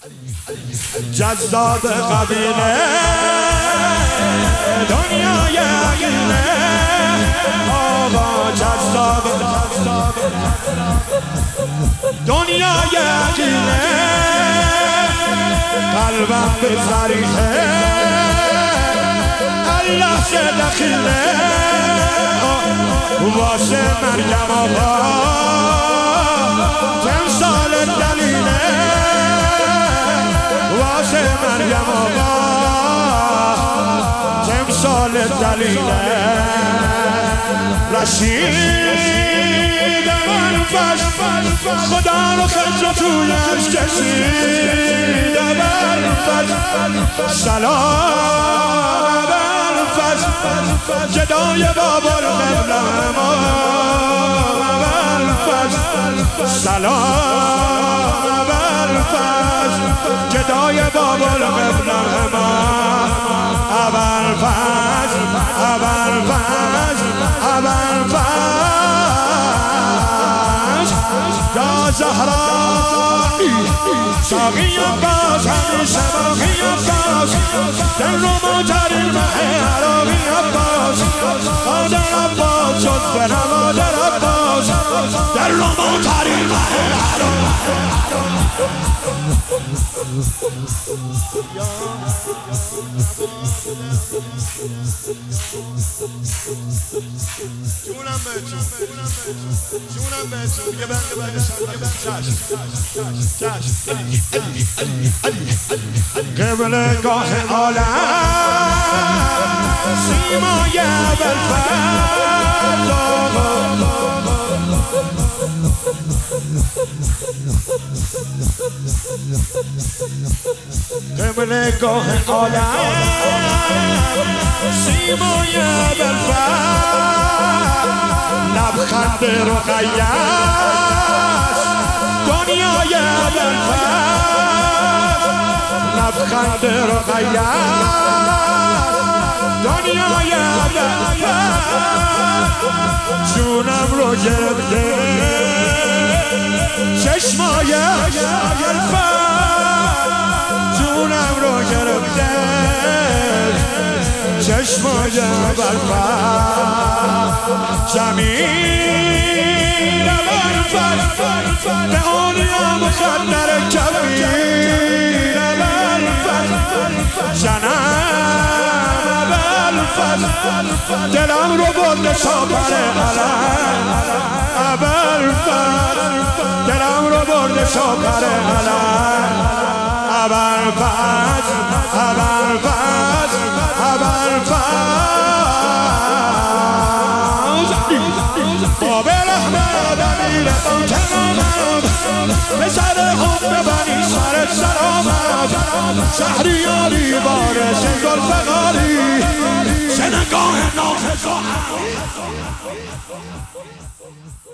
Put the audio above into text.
جذاب قبیله دنیای عقیله آقا جذاب دنیای عقیله قلبم به ذریعه الله چه دخیله واسه مریم آقا تمثال دلیله واسه مریم آقا تمثال دلیله رشید من فش خدا رو خجر تویش کشید من فش سلام من فش جدای بابا رو قبل ما من فش سلام من فش جدای بابا رو قبل ما اول فش اول فش اول فش یا زهرایی ساقی عباس همیشه باقی عباس در روماترین مه عراقی عباس مادر عباس جز به مادر عباس در روماترین مه جونم بهتون دیگه قبل گاه عالم سیمای ابوالفضل قبل گاه عالم سیمای ابوالفضل لبخند رقیه دنیای ابوالفضل لبخند رقیه دنیای ابوالفضل جونم رو گرفته چشمای ابوالفضل جونم رو گرفته چشمای ابوالفضل زمین ابوالفضل به اولیا مخدر کبیر ابوالفضل جنم ابوالفضل دلم رو برده ساپر علم ابوالفضل دلم رو برده ساپر علم ابوالفضل ابوالفضل ابوالفضل باب احمد امیر کنامم پسر ام بنی سر سلامت شهریاری وارث ذوالفقاری شنگاه نافذ